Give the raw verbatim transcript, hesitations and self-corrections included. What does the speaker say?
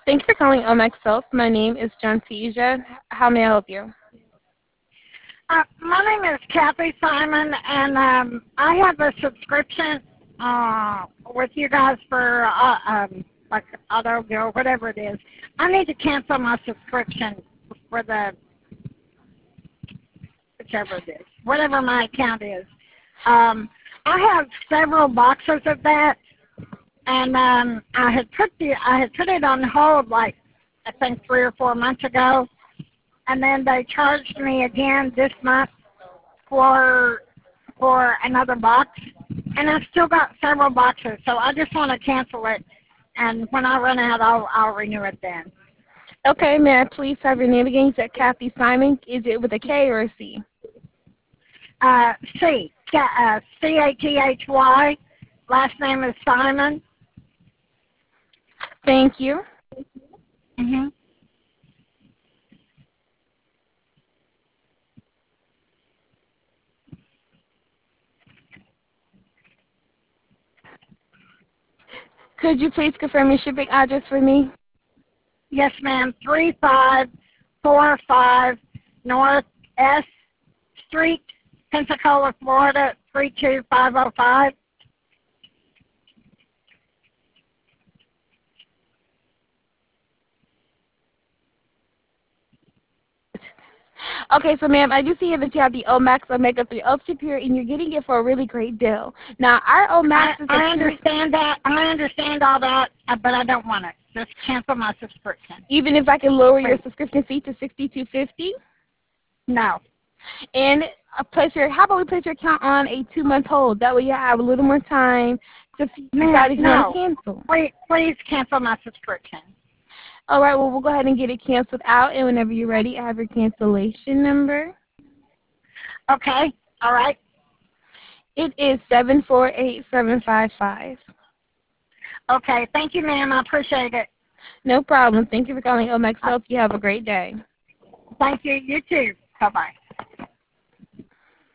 Thank you for calling Omex Health. My name is Jantesia. How may I help you? Uh, my name is Kathy Simon, and um, I have a subscription uh, with you guys for uh, um, like auto or whatever it is. I need to cancel my subscription for the whichever it is, whatever my account is. Um, I have several boxes of that, and um, I had put the I had put it on hold like I think three or four months ago, and then they charged me again this month for for another box, and I've still got several boxes, so I just want to cancel it, and when I run out, I'll I'll renew it then. Okay, may I please have your name again? You said Kathy Simon. Is it with a K or a C? Uh, C, uh, C A T H Y. Last name is Simon. Thank you. Mhm. Could you please confirm your shipping address for me? Yes, ma'am. Three five four five North S Street, Pensacola, Florida three two five zero five. Okay, so ma'am, I do see here that you have the Omax Omega three Ultra Pure, and you're getting it for a really great deal. Now, our I, Omax is a I pure, understand that. I understand all that, uh, but I don't want it. Just cancel my subscription, even if I can lower your please. subscription fee to sixty-two fifty, No. and uh, place your, how about we place your account on a two-month hold? That way you have a little more time to f- Ma'am, decide if you want to no. cancel. Please, please cancel my subscription. All right, well, we'll go ahead and get it canceled out, and whenever you're ready, I have your cancellation number. Okay. All right. It is seven four eight seven five five. Okay. Thank you, ma'am. I appreciate it. No problem. Thank you for calling Omex Uh, Health. You have a great day. thank you. You too. Bye-bye.